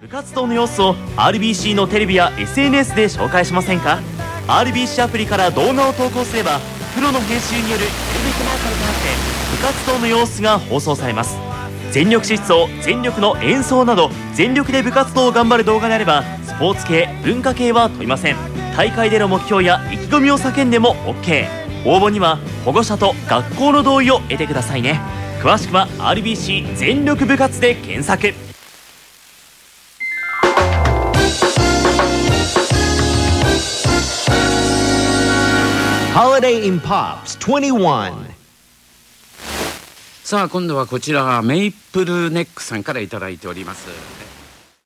部活動の様子を RBC のテレビや SNS で紹介しませんか？ RBC アプリから動画を投稿すればプロの編集によるテレビコマーシャルとなって部活動の様子が放送されます。全力疾走、全力の演奏など全力で部活動を頑張る動画であればスポーツ系、文化系は問いません。大会での目標や意気込みを叫んでも OK。 応募には保護者と学校の同意を得てくださいね。詳しくは RBC 全力部活で検索。 Holiday in Pops 21。 さあ今度はこちらメイプルネックさんからいただいております。